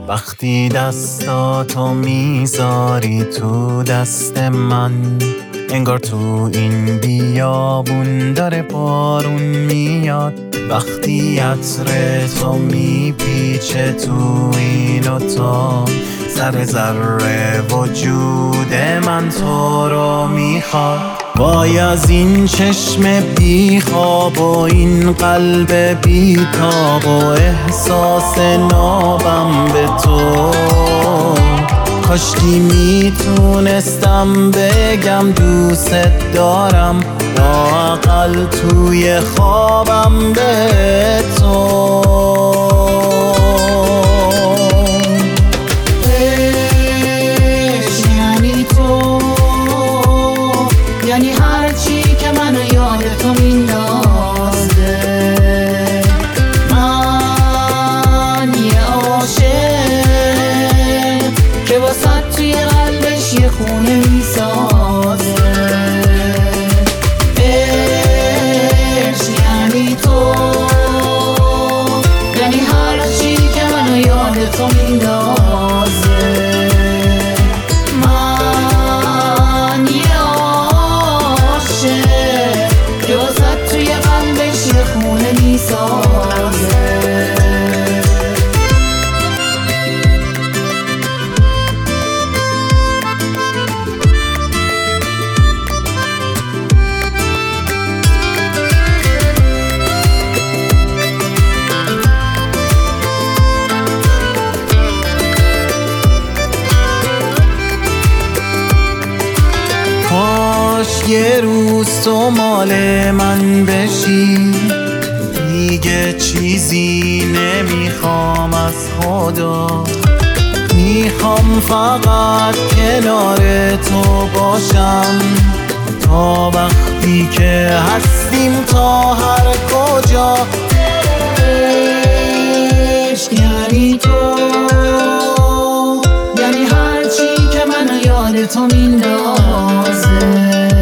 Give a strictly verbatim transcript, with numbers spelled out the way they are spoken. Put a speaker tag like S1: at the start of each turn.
S1: وقتی دستاتو میذاری تو دست من، انگار تو این بیابون داره بارون میاد. وقتی عطر تو میپیچه تو این اتاق، ذره ذره وجود من تو رو میخواد. وای از این چشم بیخواب و این قلب بیتاب و احساس نابم به تو. کاشکی میتونستم بگم دوست دارم، لااقل توی خوابم به تو. عشق یعنی تو، یعنی هرچی که منو یاد تو میندازه. من یه عاشق که واسه توی قلبش یه خونه میسازه. عشق یعنی تو، یعنی هرچی که منو یاد تو میندازه. من یه عاشق که واسه توی قلبش یه خونه میسازه. کاش یه روز تو مال من بشی، دیگه چیزی نمیخوام از خدا. میخوام فقط کنار تو باشم تا وقتی که هستیم تا هر کجا. عشق یعنی تو، یعنی هرچی که منو یاد تو میندازه.